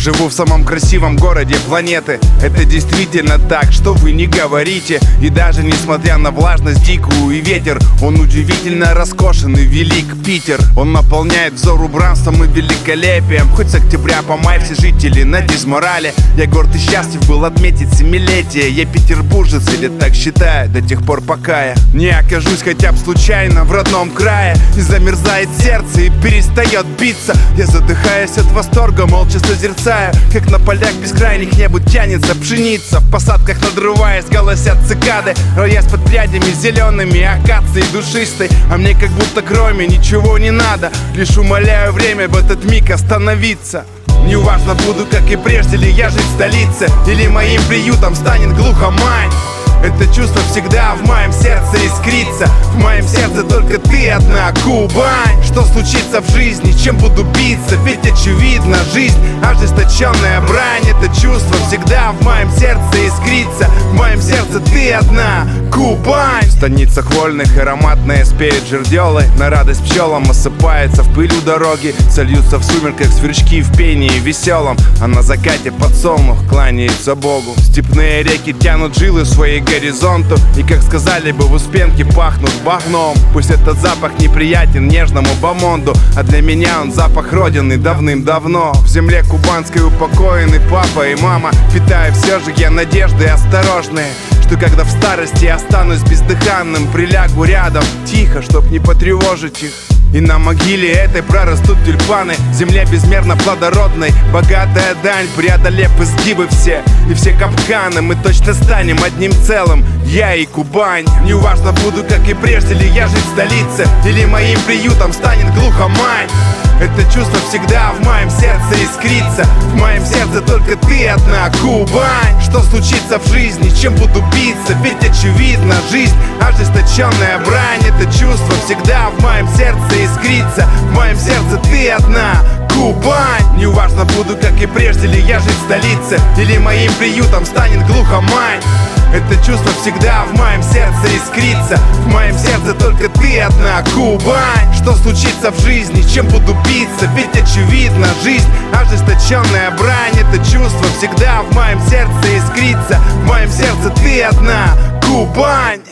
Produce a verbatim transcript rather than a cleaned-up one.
живу в самом красивом городе планеты. Это действительно так, что вы не говорите. И даже несмотря на влажность дикую и ветер, он удивительно роскошен и велик, Питер. Он наполняет взор убранством и великолепием. Хоть с октября по май все жители на дизморале. Я горд и счастлив был отметить семилетие. Я петербуржец, или так считаю, до тех пор пока я не окажусь хотя бы случайно в родном крае. И замерзает сердце и перестает биться. Я задыхаюсь от восторга, молча созерцаю, как на полях бескрайних небу тянется пшеница. В посадках надрываясь, голосят цикады, роясь под прядями зелеными акации душистой. А мне как будто кроме ничего не надо, лишь умоляю время в этот миг остановиться. Неважно, буду как и прежде ли я жить в столице, или моим приютом станет глухомань. Это чувство всегда в моем сердце искрится. В моем сердце только ты одна, Кубань. Что случится в жизни, чем буду биться? Ведь очевидно, жизнь ожесточенная брань. Это чувство всегда в моем сердце искрится. В моем сердце ты одна, Кубань. В станицах вольных ароматные спеют жердёлы. На радость пчелам осыпается в пыль у дороги. Сольются в сумерках сверчки в пении веселом. А на закате подсолнух кланяется Богу. Степные реки тянут жилы в своей горизонту, и, как сказали бы в Успенке, пахнут багном. Пусть этот запах неприятен нежному бомонду, а для меня он запах родины давным-давно. В земле кубанской упокоены папа и мама. Питаю все же я надежды осторожные, что когда в старости останусь бездыханным, прилягу рядом тихо, чтоб не потревожить их. И на могиле этой прорастут тюльпаны. Земля безмерно плодородной, богатая дань. Преодолев изгибы все и все капканы, мы точно станем одним целым, я и Кубань. Неважно, буду как и прежде ли я жить в столице, или моим приютом станет глухомань. Это чувство всегда в моем сердце искрится. В моем сердце только ты одна, Кубань. Что случится в жизни, чем буду биться? Ведь очевидно, жизнь ожесточенная брань. Это чувство всегда в моем сердце искрится. В моем сердце ты одна, Кубань. Неважно, буду как и прежде ли я жить в столице, или моим приютом станет глухомань. Это чувство всегда в моем сердце искрится. В моем сердце только ты одна, Кубань. Что случится в жизни, чем буду биться? Ведь очевидно, жизнь ожесточенная брань. Это чувство всегда в моем сердце искрится. В моем сердце ты одна, Кубань.